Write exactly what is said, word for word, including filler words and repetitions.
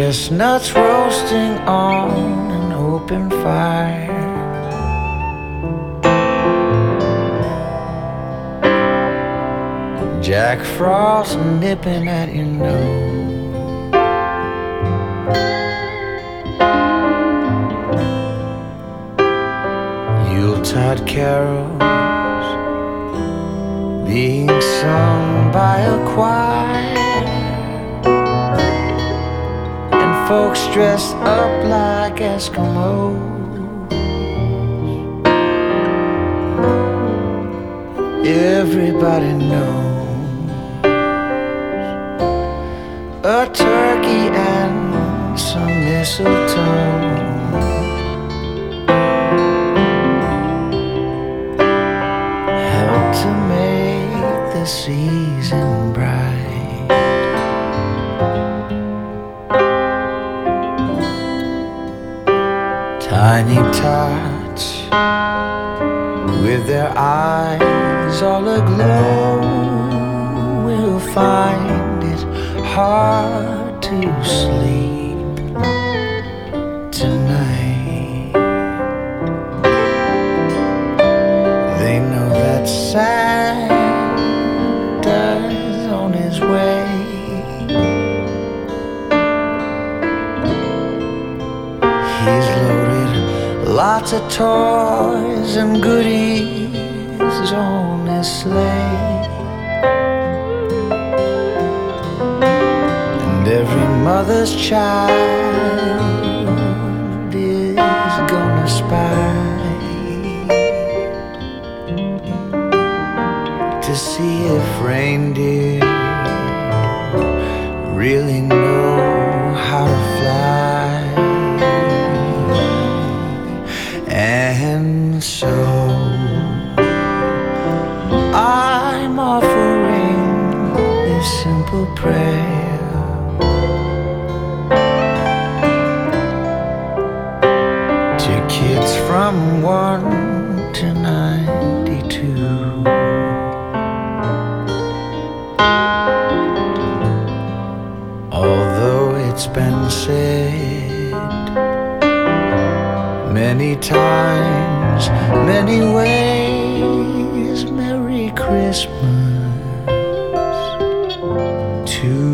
Chestnuts roasting on an open fire, Jack Frost nipping at your nose. Yuletide carols being sung by a choir, and folks dressed up like Eskimos. Everybody knows a turkey and some mistletoe help to make the season bright. Tiny tots with their eyes all aglow will find it hard to sleep tonight. They know that Santa's on his way. He's loaded lots of toys and goodies on his sleigh, and every mother's child is gonna spy to see if reindeer really know how to fly. And so I'm offering this simple prayer to kids from one to ninety-two. Although it's been said many times, many ways, Merry Christmas to